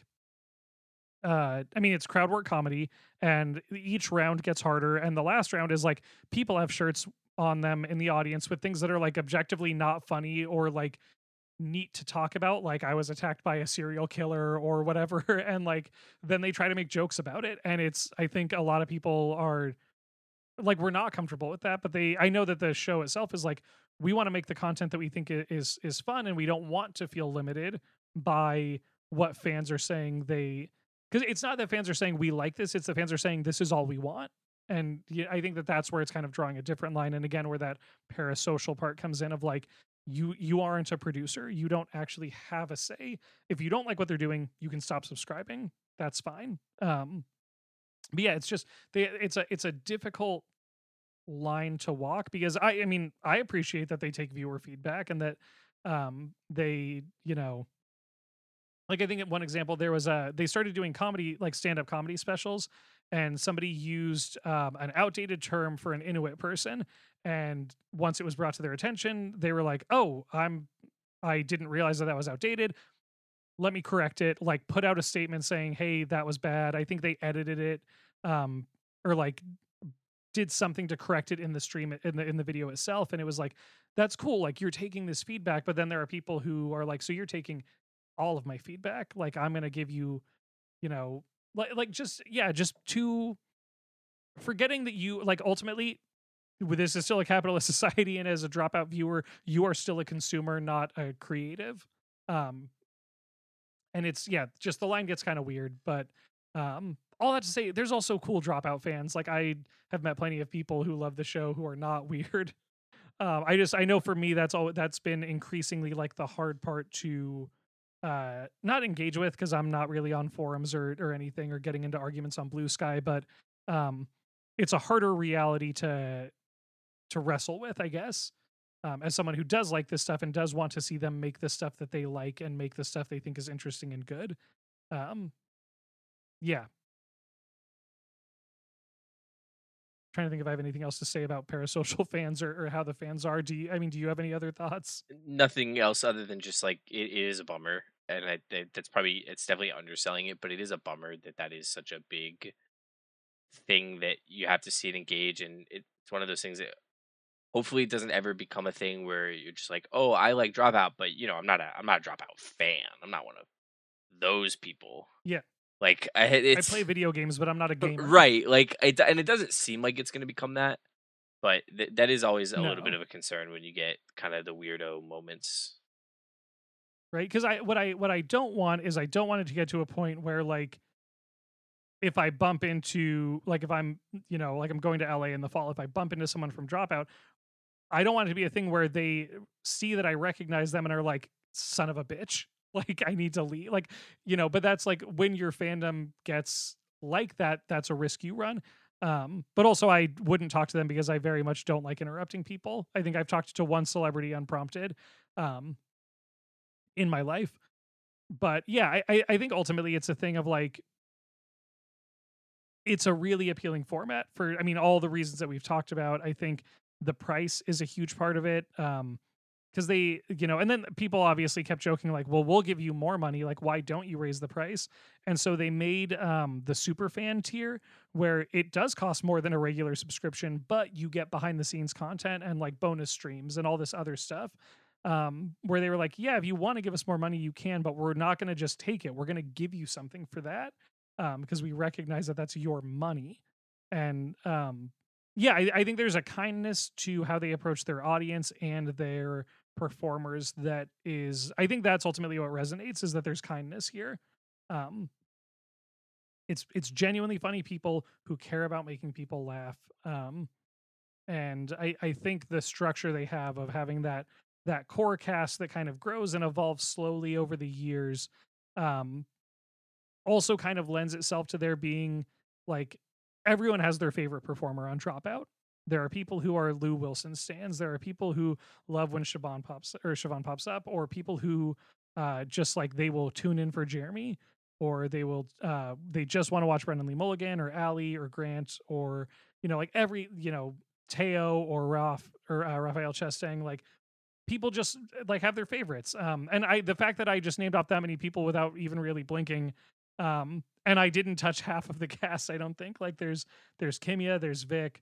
uh I mean it's crowd work comedy, and each round gets harder, and the last round is like people have shirts on them in the audience with things that are like objectively not funny or like neat to talk about, like I was attacked by a serial killer or whatever and like then they try to make jokes about it, and it's I think a lot of people are like we're not comfortable with that, but they I know that the show itself is like we want to make the content that we think i- is is fun, and we don't want to feel limited by what fans are saying they, because it's not that fans are saying we like this, it's the fans are saying this is all we want. And yeah, I think that that's where it's kind of drawing a different line, and again where that parasocial part comes in of like you you aren't a producer, you don't actually have a say. If you don't like what they're doing, you can stop subscribing, that's fine. um but yeah, it's just they it's a it's a difficult line to walk, because I I mean, I appreciate that they take viewer feedback and that um they, you know, like I think at one example there was a they started doing comedy like stand-up comedy specials, and somebody used um, an outdated term for an Inuit person, and once it was brought to their attention they were like, "Oh, I'm I didn't realize that that was outdated. Let me correct it." Like put out a statement saying, "Hey, that was bad." I think they edited it um or like did something to correct it in the stream in the in the video itself, and it was like that's cool, like you're taking this feedback, but then there are people who are like, so you're taking all of my feedback, like I'm going to give you, you know, like like just yeah, just to forgetting that you like ultimately with this is still a capitalist society, and as a dropout viewer you are still a consumer, not a creative. um and it's yeah, just the line gets kind of weird, but um all that to say there's also cool dropout fans, like I have met plenty of people who love the show who are not weird. um I just I know for me that's all that's been increasingly like the hard part to uh not engage with, because I'm not really on forums or or anything or getting into arguments on Blue Sky, but um it's a harder reality to to wrestle with, I guess. Um, as someone who does like this stuff and does want to see them make the stuff that they like and make the stuff they think is interesting and good. Um, yeah, trying to think if I have anything else to say about parasocial fans, or, or how the fans are. Do you? I mean, do you have any other thoughts? Nothing else other than just like it, it is a bummer, and I, that that's probably it's definitely underselling it, but it is a bummer that that is such a big thing that you have to see and engage, and it's one of those things that hopefully it doesn't ever become a thing where you're just like, oh, I like Dropout, but you know, I'm not a I'm not a Dropout fan. I'm not one of those people. Yeah, Like I, I play it's video games, but I'm not a uh, gamer. right, like it, and it doesn't seem like it's going to become that, but th- that is always a little bit No, of a concern when you get kind of the weirdo moments. right? Because I what I what I don't want is I don't want it to get to a point where like if I bump into like if I'm you know like I'm going to L A in the fall, if I bump into someone from Dropout, I don't want it to be a thing where they see that I recognize them and are like, son of a bitch. Like I need to leave. Like, you know, but that's like when your fandom gets like that, that's a risk you run. Um, but also I wouldn't talk to them because I very much don't like interrupting people. I think I've talked to one celebrity unprompted um in my life. But yeah, I, I I think ultimately it's a thing of like it's a really appealing format for I mean all the reasons that we've talked about. I think the price is a huge part of it. Um because they, you know, and then people obviously kept joking like, well, we'll give you more money. Like, why don't you raise the price? And so they made um, the super fan tier where it does cost more than a regular subscription, but you get behind the scenes content and like bonus streams and all this other stuff. Um, where they were like, yeah, if you want to give us more money, you can, but we're not going to just take it. We're going to give you something for that um, because we recognize that that's your money. And um, yeah, I, I think there's a kindness to how they approach their audience and their performers that is, I think that's ultimately what resonates, is that there's kindness here. Um, it's it's genuinely funny people who care about making people laugh. Um, and I I think the structure they have of having that that core cast that kind of grows and evolves slowly over the years, um, also kind of lends itself to there being like everyone has their favorite performer on Dropout. There are people who are Lou Wilson stands. There are people who love when Siobhan pops or Siobhan pops up, or people who uh, just like they will tune in for Jeremy, or they will uh, they just want to watch Brendan Lee Mulligan or Allie or Grant, or you know like every you know Teo or Ralph or uh, Raphael Chestang. Like people just like have their favorites. Um, and I the fact that I just named off that many people without even really blinking, um, and I didn't touch half of the cast. I don't think like there's there's Kimya, there's Vic,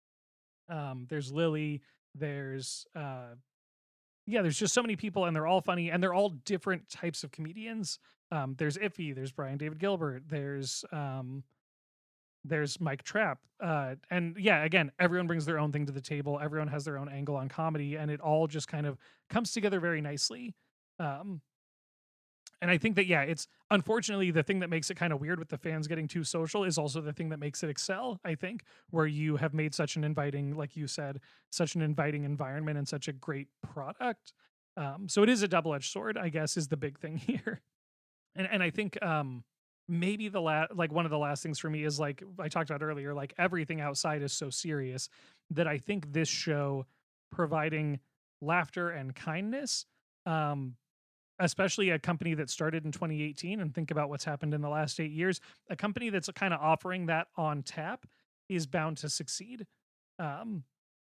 um, there's Lily, there's uh, yeah, there's just so many people, and they're all funny, and they're all different types of comedians. Um, there's Iffy, there's Brian David Gilbert, there's um, there's Mike Trapp. Uh, and yeah, again, everyone brings their own thing to the table. Everyone has their own angle on comedy, and it all just kind of comes together very nicely. Um, and I think that, yeah, it's unfortunately the thing that makes it kind of weird with the fans getting too social is also the thing that makes it excel, I think, where you have made such an inviting, like you said, such an inviting environment and such a great product. Um, so it is a double edged sword, I guess, is the big thing here. And and I think um maybe the last like one of the last things for me is like I talked about earlier, like everything outside is so serious that I think this show providing laughter and kindness, um, especially a company that started in twenty eighteen and think about what's happened in the last eight years, a company that's kind of offering that on tap is bound to succeed. Um,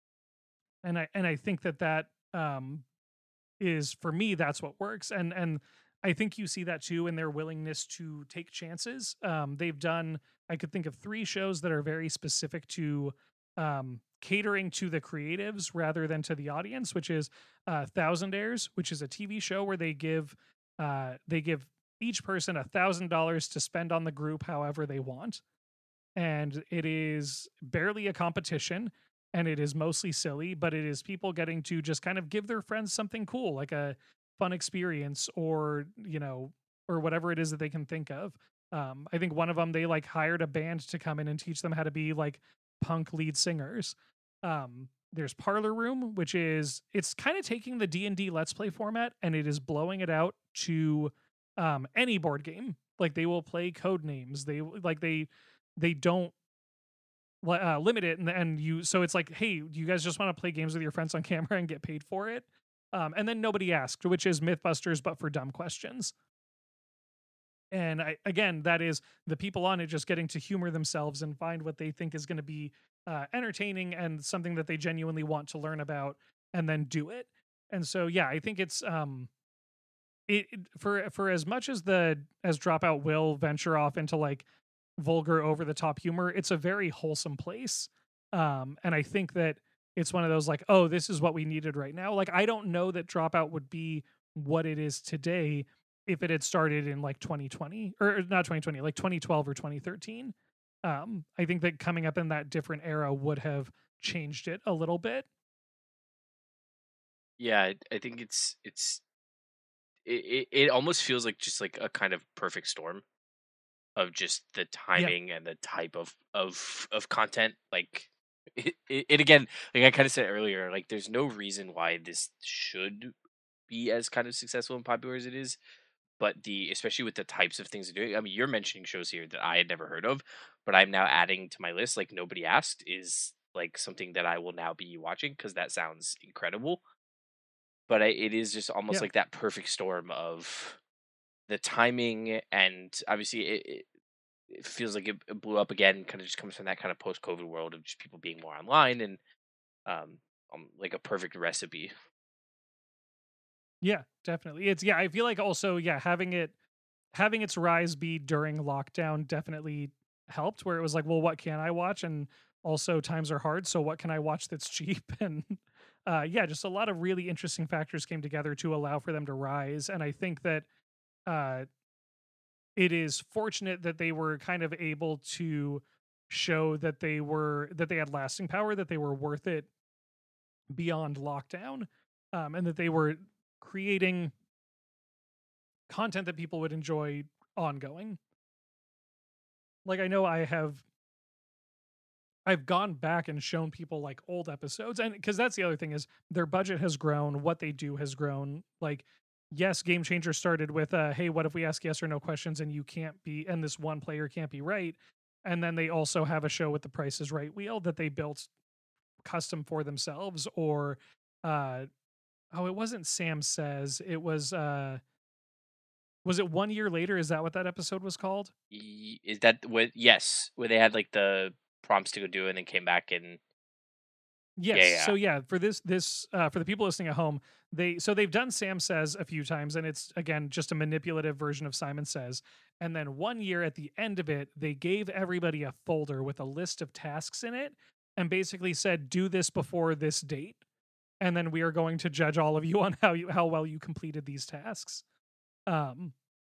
and I and I think that that um is for me that's what works, and and I think you see that too in their willingness to take chances. Um, they've done, I could think of three shows that are very specific to um, catering to the creatives rather than to the audience, which is uh, Thousandaires, which is a T V show where they give uh, they give each person a thousand dollars to spend on the group however they want, and it is barely a competition, and it is mostly silly, but it is people getting to just kind of give their friends something cool, like a fun experience, or you know or whatever it is that they can think of. um I think one of them, they like hired a band to come in and teach them how to be like punk lead singers. um there's Parlor Room, which is, it's kind of taking the D and D let's play format and it is blowing it out to um any board game. Like they will play code names, they like they they don't li- uh, limit it, and, and you so it's like, hey, do you guys just want to play games with your friends on camera and get paid for it? Um, and then Nobody Asked, which is Mythbusters but for dumb questions. And I, again, that is the people on it just getting to humor themselves and find what they think is going to be uh, entertaining and something that they genuinely want to learn about, and then do it. And so yeah, I think it's um it, it- for for as much as the as Dropout will venture off into like vulgar over the top humor, it's a very wholesome place. Um and I think that it's one of those like, oh, this is what we needed right now. Like I don't know that Dropout would be what it is today if it had started in like twenty twenty, or not twenty twenty, like twenty twelve or twenty thirteen. um I think that coming up in that different era would have changed it a little bit. Yeah, I, I think it's it's it, it it almost feels like just like a kind of perfect storm of just the Yeah. timing and the type of of of content. Like it, it, it again, like I kind of said earlier, like there's no reason why this should be as kind of successful and popular as it is. But the especially with the types of things they're doing. I mean, you're mentioning shows here that I had never heard of, but I'm now adding to my list. Like Nobody Asked is like something that I will now be watching because that sounds incredible. But I, it is just almost Yeah. like that perfect storm of the timing, and obviously it, it, it feels like it, it blew up again. Kind of just comes from that kind of post COVID world of just people being more online, and um, um like a perfect recipe. Yeah, definitely. It's yeah, I feel like also, yeah, having it having its rise be during lockdown definitely helped where it was like, well, what can I watch? And also times are hard, so what can I watch that's cheap? And uh yeah, just a lot of really interesting factors came together to allow for them to rise. And I think that uh it is fortunate that they were kind of able to show that they were that they had lasting power, that they were worth it beyond lockdown, um, and that they were creating content that people would enjoy ongoing. Like I know I have I've gone back and shown people like old episodes, and because that's the other thing is their budget has grown, what they do has grown. Like, yes, Game Changer started with, uh, "Hey, what if we ask yes or no questions and you can't be, and this one player can't be right?" And then they also have a show with the Price is Right wheel that they built custom for themselves. Or, uh, oh, it wasn't Sam Says, it was, uh, was it One Year Later? Is that what that episode was called? Y- Is that what? Yes, where they had like the prompts to go do it and then came back and Yes. yeah, yeah. So yeah, for this this uh, for the people listening at home, they so they've done Sam Says a few times, and it's again just a manipulative version of Simon Says. And then one year at the end of it, they gave everybody a folder with a list of tasks in it, and basically said, "Do this before this date, and then we are going to judge all of you on how you how well you completed these tasks." Um,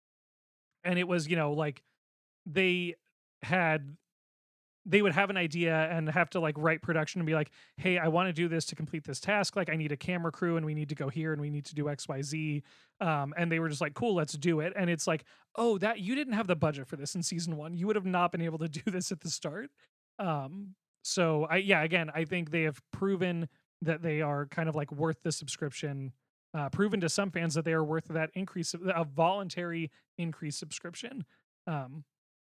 and it was you know like they had they would have an idea and have to like write production and be like, "Hey, I want to do this to complete this task. Like, I need a camera crew, and we need to go here, and we need to do X, Y, Z." Um, and they were just like, "Cool, let's do it." And it's like, "Oh, that you didn't have the budget for this in season one. You would have not been able to do this at the start." Um, so I yeah, again, I think they have proven that they are kind of like worth the subscription. Uh, proven to some fans that they are worth that increase, a voluntary increase subscription. Um,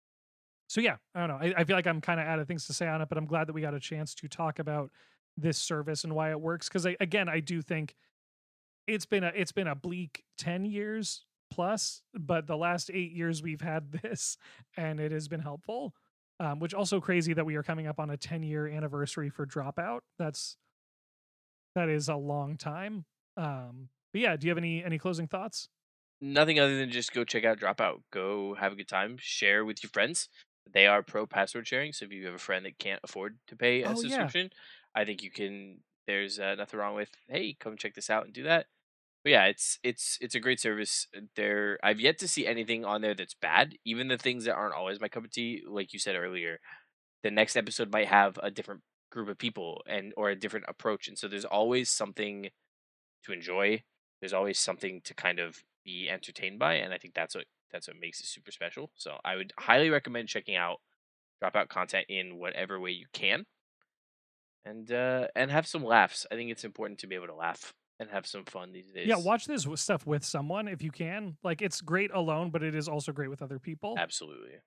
so yeah, I don't know. I, I feel like I'm kind of out of things to say on it, but I'm glad that we got a chance to talk about this service and why it works. Because I, again, I do think it's been a it's been a bleak ten years plus, but the last eight years we've had this, and it has been helpful. Um, which also crazy that we are coming up on a ten year anniversary for Dropout. That's that is a long time. Um, but yeah, do you have any any closing thoughts? Nothing other than just go check out Dropout. Go have a good time. Share with your friends. They are pro password sharing, so if you have a friend that can't afford to pay a Oh yeah, subscription, I think you can. There's uh, nothing wrong with hey, come check this out and do that. But yeah, it's it's it's a great service. Uh, There, I've yet to see anything on there that's bad. Even the things that aren't always my cup of tea, like you said earlier, the next episode might have a different group of people and or a different approach, and so there's always something to enjoy. There's always something to kind of be entertained by, and I think that's what that's what makes it super special. So I would highly recommend checking out Dropout content in whatever way you can, and uh, and have some laughs. I think it's important to be able to laugh and have some fun these yeah. days. Watch this w- stuff with someone if you can. Like, it's great alone, but it is also great with other people. Absolutely.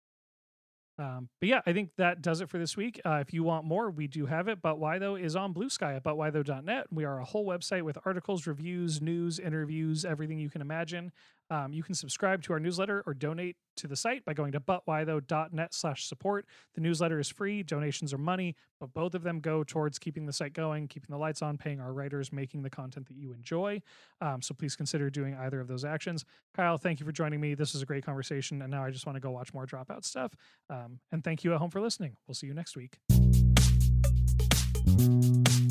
Um, but yeah, I think that does it for this week. Uh, if you want more, we do have it. But Why Though is on Blue Sky at but why though dot net. We are a whole website with articles, reviews, news, interviews, everything you can imagine. Um, you can subscribe to our newsletter or donate to the site by going to but why though dot net slash support. The newsletter is free, donations are money, but both of them go towards keeping the site going, keeping the lights on, paying our writers, making the content that you enjoy. Um, so please consider doing either of those actions. Kyle, thank you for joining me. This was a great conversation, and now I just want to go watch more Dropout stuff. Um, and thank you at home for listening. We'll see you next week.